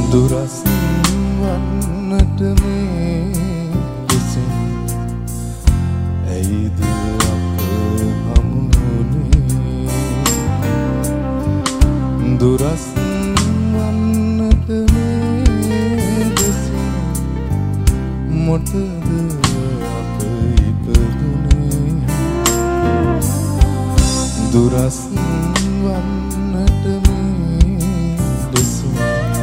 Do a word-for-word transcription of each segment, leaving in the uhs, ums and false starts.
දුරස් වන්නට මේ දෙසින් ඇයිද අප හමුුනේ දුරස් වන්නට මේ දෙසින් මොටද අප ඉපදුනේ දුරස් වන්නට මේ දෙසින්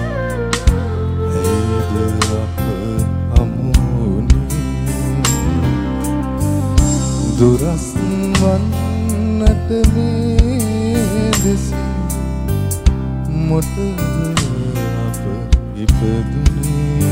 දුරස් වන්නට මේ දෙසින් මොටද අප ඉපදුනේ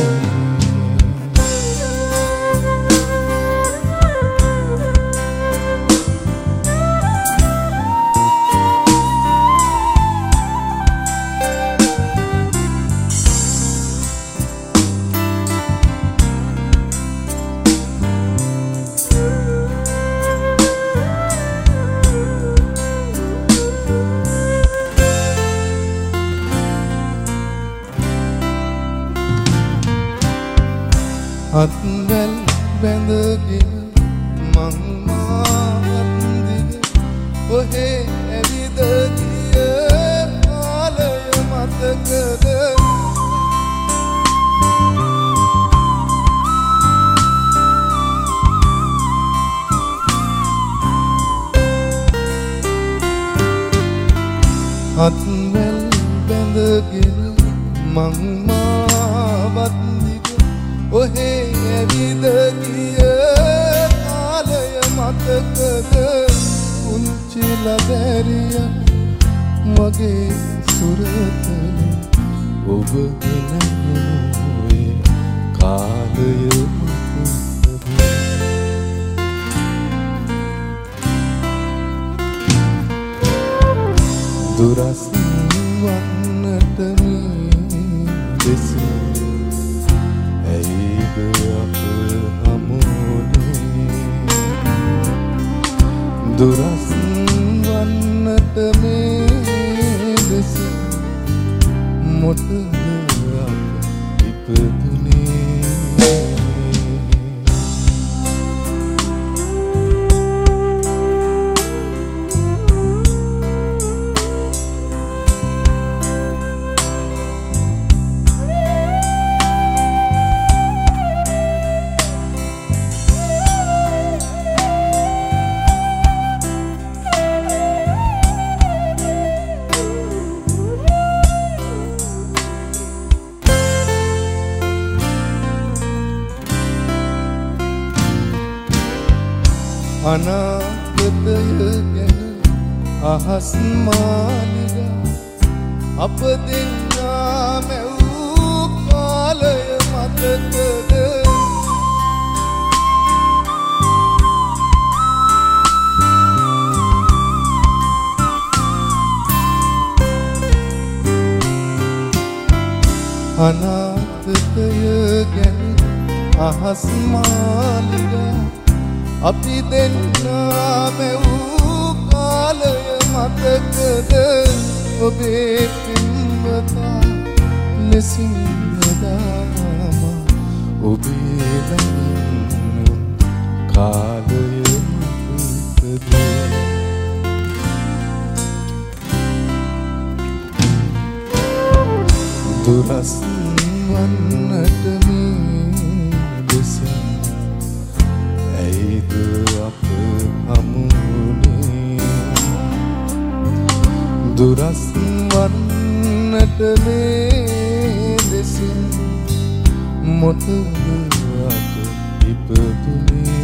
අත්වැල් බැඳගෙන මං මාවත් දිග ඔහේ ඇවිද ගිය කාලය මතකද අත්වැල් බැඳගෙන මං මාවත් ඔහේ ඇවිද ගිය කාලය මතකද උන්චි ලබැරිය මගේ සුරතල ඔබ ගෙනනුවේ කාලය මතකද දුරස් වන්නට මේ දෙසින් ඇයිද අප හමුුනේ දුරස් වන්නට මේ දෙසින් මොටද අප ඉපදුනේ අනාගතය ගැන අහස් මාලිගා අප දෙන්නා මැවූ කාලය මතකද අනාගතය ගැන අහස් මාලිගා අපි දෙන්නා මැවූ කාලය මතකද ඔබේ පින්වතා ලෙසින් යදාම ඔබේ ළඟින් කාලය මතකද දුරස් වන්නට මේ දෙසින් ඇයිද අප හමුුනේ දුරස් වන්නට මේ දෙසින් මොටද අප ඉපදුනේ